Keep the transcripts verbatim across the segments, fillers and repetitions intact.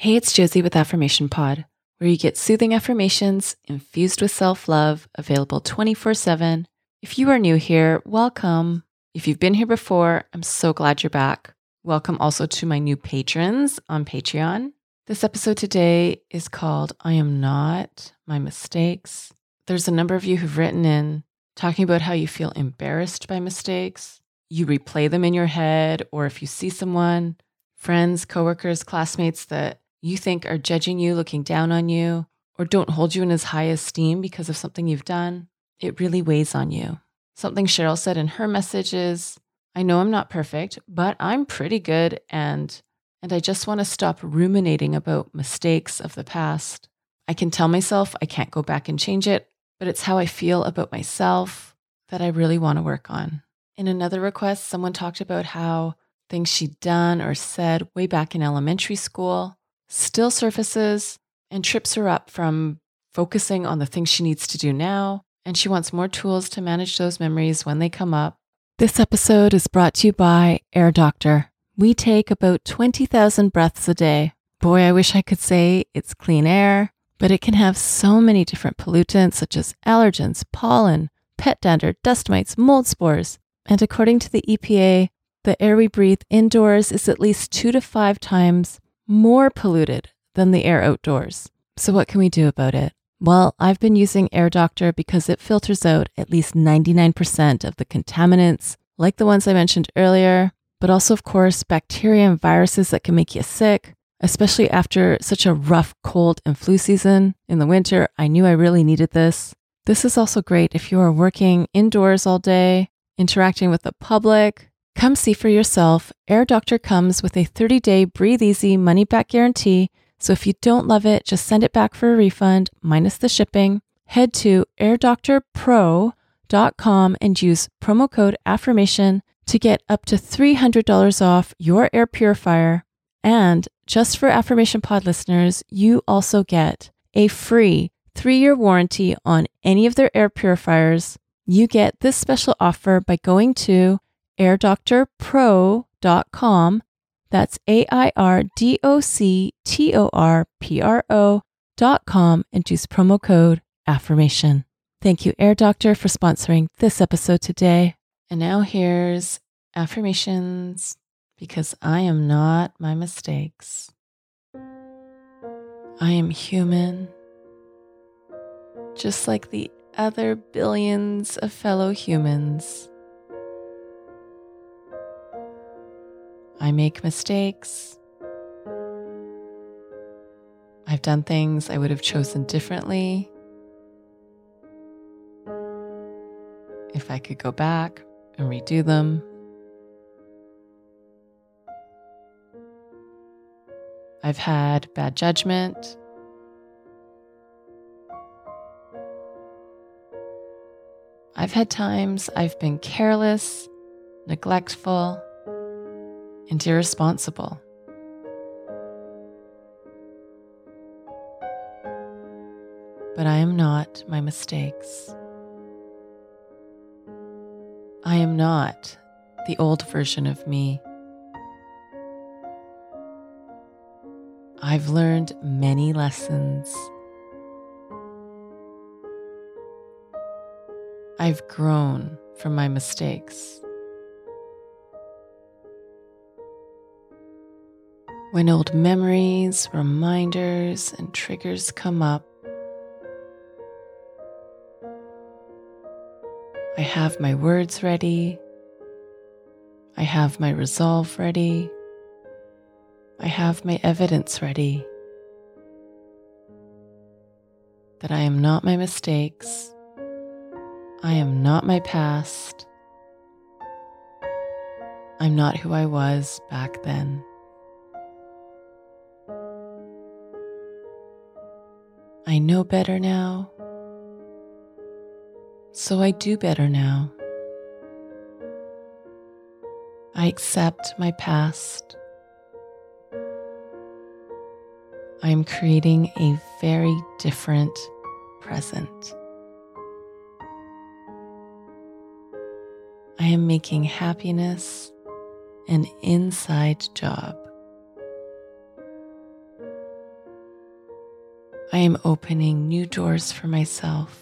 Hey, it's Josie with Affirmation Pod, where you get soothing affirmations infused with self-love, available twenty-four seven. If you are new here, welcome. If you've been here before, I'm so glad you're back. Welcome also to my new patrons on Patreon. This episode today is called I Am Not My Mistakes. There's a number of you who've written in talking about how you feel embarrassed by mistakes. You replay them in your head, or if you see someone, friends, coworkers, classmates that you think are judging you, looking down on you, or don't hold you in as high esteem because of something you've done, it really weighs on you. Something Cheryl said in her message is, I know I'm not perfect, but I'm pretty good, and and I just want to stop ruminating about mistakes of the past. I can tell myself I can't go back and change it, but it's how I feel about myself that I really want to work on. In another request, someone talked about how things she'd done or said way back in elementary school still surfaces and trips her up from focusing on the things she needs to do now, and she wants more tools to manage those memories when they come up. This episode is brought to you by Air Doctor. We take about twenty thousand breaths a day. Boy, I wish I could say it's clean air, but it can have so many different pollutants such as allergens, pollen, pet dander, dust mites, mold spores. And according to the E P A, the air we breathe indoors is at least two to five times more polluted than the air outdoors. So what can we do about it? Well, I've been using Air Doctor because it filters out at least ninety-nine percent of the contaminants, like the ones I mentioned earlier, but also, of course, bacteria and viruses that can make you sick, especially after such a rough cold and flu season in the winter. I knew I really needed this. This is also great if you are working indoors all day, interacting with the public. Come see for yourself. Air Doctor comes with a thirty-day breathe easy money back guarantee. So if you don't love it, just send it back for a refund minus the shipping. Head to air doctor pro dot com and use promo code affirmation to get up to three hundred dollars off your air purifier. And just for Affirmation Pod listeners, you also get a free three-year warranty on any of their air purifiers. You get this special offer by going to air doctor pro dot com. That's A I R D O C T O R P R O dot com and use promo code affirmation. Thank you, Air Doctor, for sponsoring this episode today. And now here's affirmations, because I am not my mistakes. I am human, just like the other billions of fellow humans. I make mistakes. I've done things I would have chosen differently if I could go back and redo them. I've had bad judgment. I've had times I've been careless, neglectful, and irresponsible. But I am not my mistakes. I am not the old version of me. I've learned many lessons. I've grown from my mistakes. When old memories, reminders, and triggers come up, I have my words ready. I have my resolve ready. I have my evidence ready that I am not my mistakes. I am not my past. I'm not who I was back then. I know better now, so I do better now. I accept my past. I am creating a very different present. I am making happiness an inside job. I am opening new doors for myself.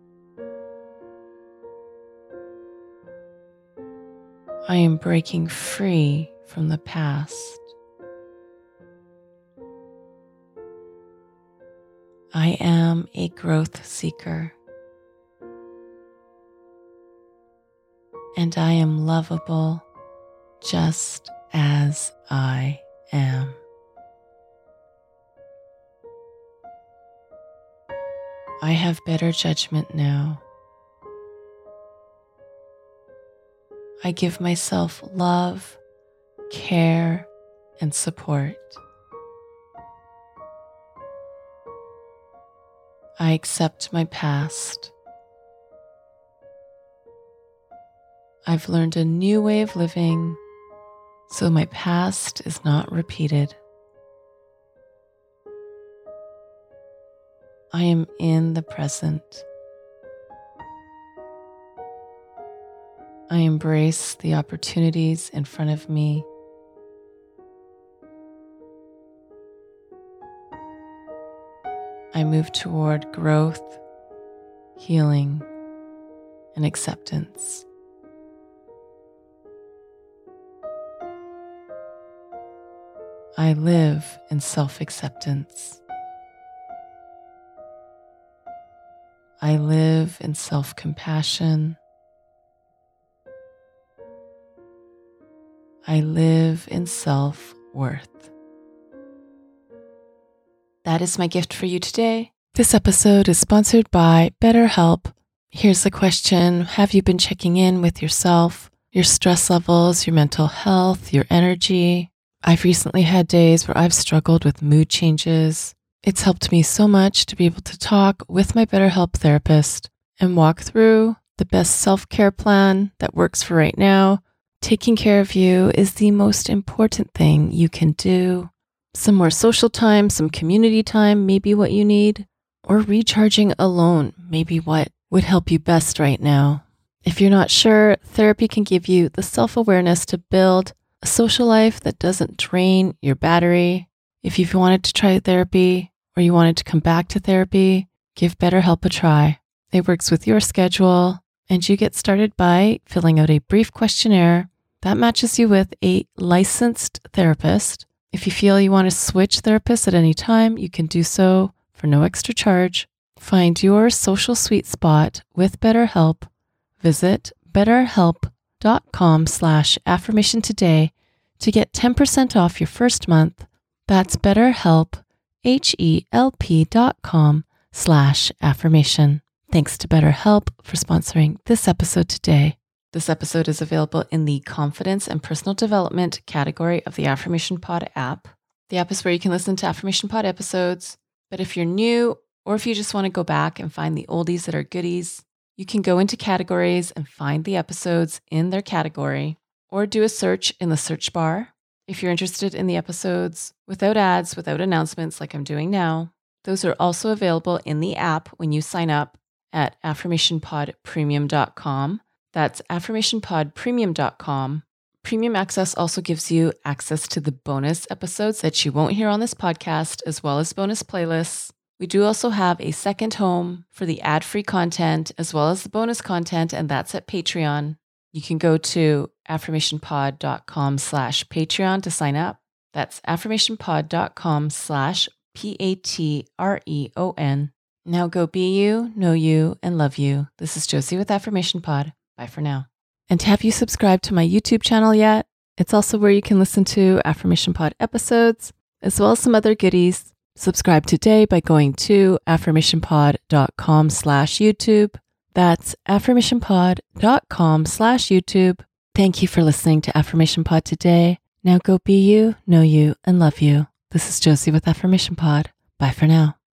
I am breaking free from the past. I am a growth seeker. And I am lovable just as I am. I have better judgment now. I give myself love, care, and support. I accept my past. I've learned a new way of living, so my past is not repeated. I am in the present. I embrace the opportunities in front of me. I move toward growth, healing, and acceptance. I live in self-acceptance. I live in self-compassion. I live in self-worth. That is my gift for you today. This episode is sponsored by BetterHelp. Here's the question. Have you been checking in with yourself, your stress levels, your mental health, your energy? I've recently had days where I've struggled with mood changes. It's helped me so much to be able to talk with my BetterHelp therapist and walk through the best self-care plan that works for right now. Taking care of you is the most important thing you can do. Some more social time, some community time, maybe what you need, or recharging alone, maybe what would help you best right now. If you're not sure, therapy can give you the self-awareness to build a social life that doesn't drain your battery. If you've wanted to try therapy or you wanted to come back to therapy, give BetterHelp a try. It works with your schedule, and you get started by filling out a brief questionnaire that matches you with a licensed therapist. If you feel you want to switch therapists at any time, you can do so for no extra charge. Find your social sweet spot with BetterHelp. Visit betterhelp.com slash affirmation today to get ten percent off your first month. That's BetterHelp, H-E-L-P dot com slash affirmation. Thanks to BetterHelp for sponsoring this episode today. This episode is available in the Confidence and Personal Development category of the Affirmation Pod app. The app is where you can listen to Affirmation Pod episodes, but if you're new or if you just want to go back and find the oldies that are goodies, you can go into categories and find the episodes in their category or do a search in the search bar. If you're interested in the episodes without ads, without announcements like I'm doing now, those are also available in the app when you sign up at affirmation pod premium dot com. That's affirmation pod premium dot com. Premium access also gives you access to the bonus episodes that you won't hear on this podcast, as well as bonus playlists. We do also have a second home for the ad-free content, as well as the bonus content, and that's at Patreon. You can go to affirmationpod.com slash Patreon to sign up. That's affirmationpod.com slash P A T R E O N. Now go be you, know you, and love you. This is Josie with Affirmation Pod. Bye for now. And have you subscribed to my YouTube channel yet? It's also where you can listen to Affirmation Pod episodes, as well as some other goodies. Subscribe today by going to affirmationpod.com slash YouTube. That's affirmationpod.com slash YouTube. Thank you for listening to Affirmation Pod today. Now go be you, know you, and love you. This is Josie with Affirmation Pod. Bye for now.